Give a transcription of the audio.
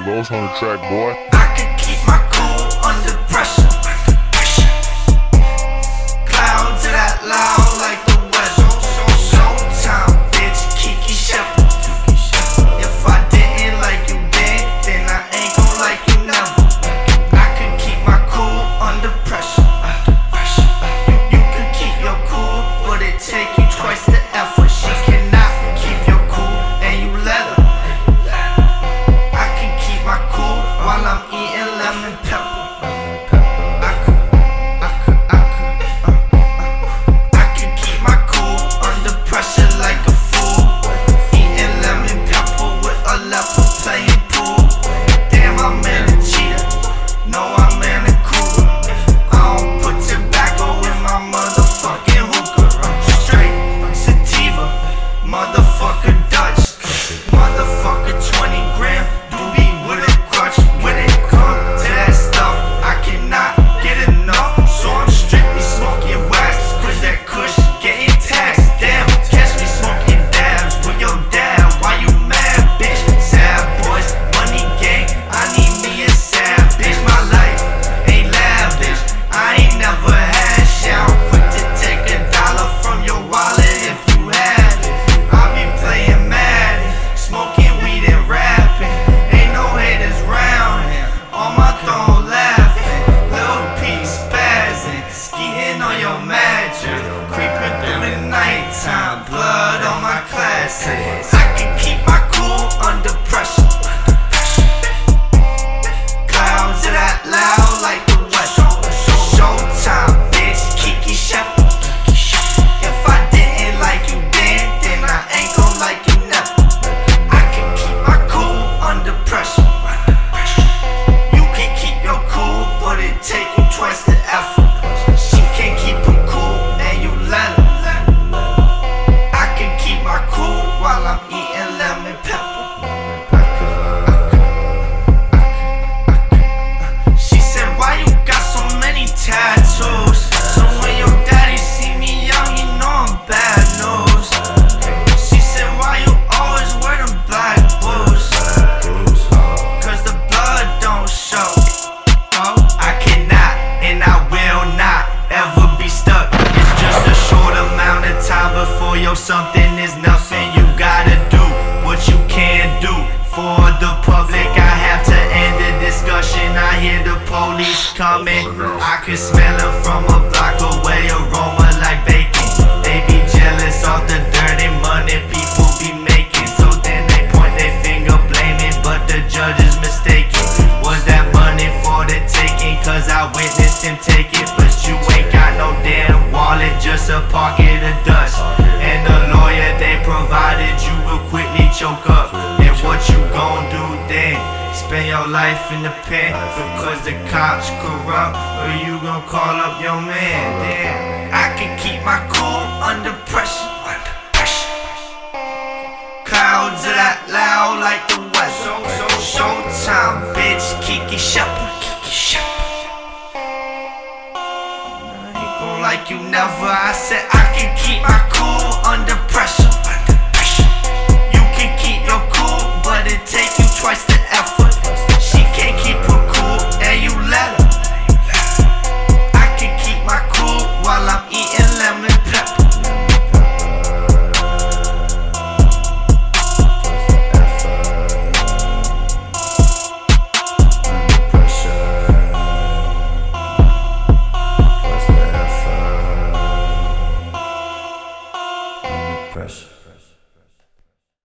Los on the track, boy. I can keep my cool under pressure. Clouds that loud like the weather. Showtime, bitch, Kiki Shepard. If I didn't like you then I ain't gon' like you never. I can keep my cool under pressure. You can keep your cool, but it take you twice the effort. She cannot keep your cool and you let her. I can keep my cool while I'm eating lemon pepper. I can keep my cool under pressure like a fool. Eating lemon pepper with a leopard playing pool. Damn, I'm in a cheetah. No, I'm in a cougar. I don't put tobacco in my motherfucking hookah. Straight sativa, motherfucker Dutch. Motherfucker 20 gram doobie with a crutch. When it comes to that stuff, I cannot get enough. So I'm strictly smoking wax, cause that kush getting taxed. Damn, catch me smoking dabs with your dad. Why you mad, bitch? Sad boys, money gang, I need me a sad bitch. My life ain't lavish, I ain't never had shit. I'm quick to take $1 from your wallet if you had it. I be playing mad, smoking weed and rapping. Ain't no haters round, on my throne laughing. Lil P spazzing, skiing on your mattress, creeping through the nighttime, blood on my classics. I can keep my cool under pressure. Clouds that loud like the weather. Showtime, bitch, Kiki Shepard. If I didn't like you then I ain't gon' like you never. I can keep my cool under pressure. You can keep your cool, but it take you twice the effort. She can't keep him cool and you let her. I can keep my cool while I'm eating lemon pepper. She said, why you got so many tattoos? So when your daddy see me young, he know I'm bad news. She said, why you always wear them black boots? Cause the blood don't show. I cannot and I will not ever be stuck. It's just a short amount of time before your something is nothing. You gotta do what you can do for the public. I have to end the discussion. I hear the police coming. I can smell it from a block away, aroma like bacon. They be jealous of the dirty money people be making. So then they point their finger blaming, but the judge is mistaken. Was that money for the taking? Cause I witnessed him take it. But you ain't got no damn wallet, just a pocket of dust. And the lawyer they provided you will quickly choke up. And what you gon' do then? Spend your life in the pen because the cops corrupt, or you gon' call up your man? Damn, I can keep my cool under pressure. Clouds that loud like the weather. Showtime, bitch, Kiki Shepard. Ain't gon' like you never. I said I can keep my cool under pressure.